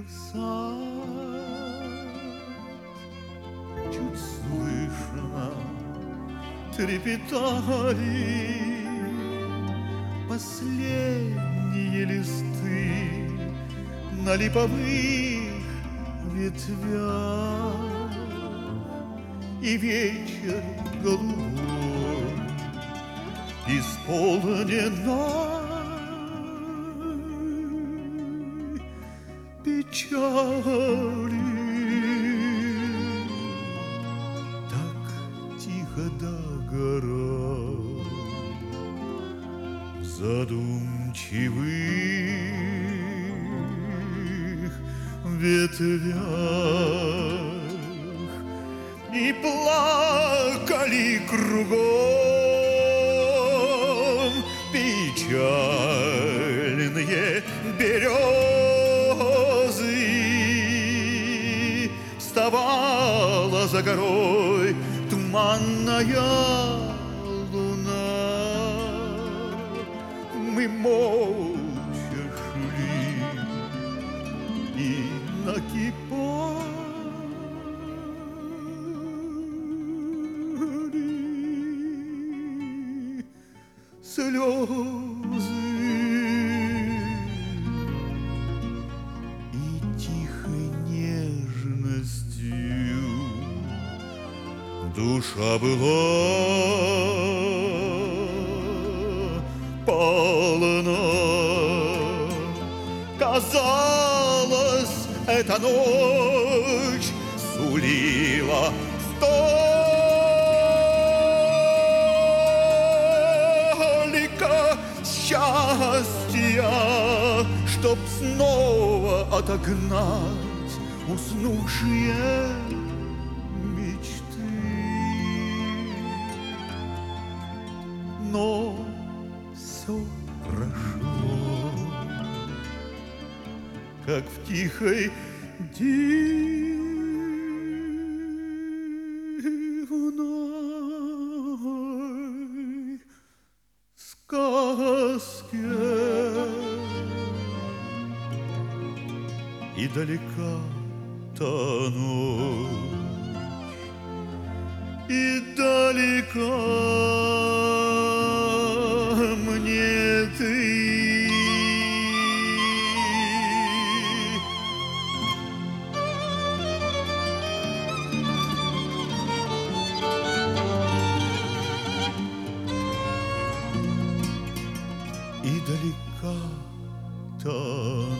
сад. Чуть слышно трепетали последние листы на липовых ветвях, и вечер голубой исполненной печали. Так тихо догорал в задумчивых ветвях, и плакали кругом печальные березы. Вставала за горой туманная луна. Мы молча шли и накипали слезы, и тихой нежностью душа была полна. Казалось, эта ночь сулила счастья, чтоб снова отогнать уснувшие мечты. Но все прошло, как в тихой дивной сказке. И далека та ночь, и далека мне ты. И далека та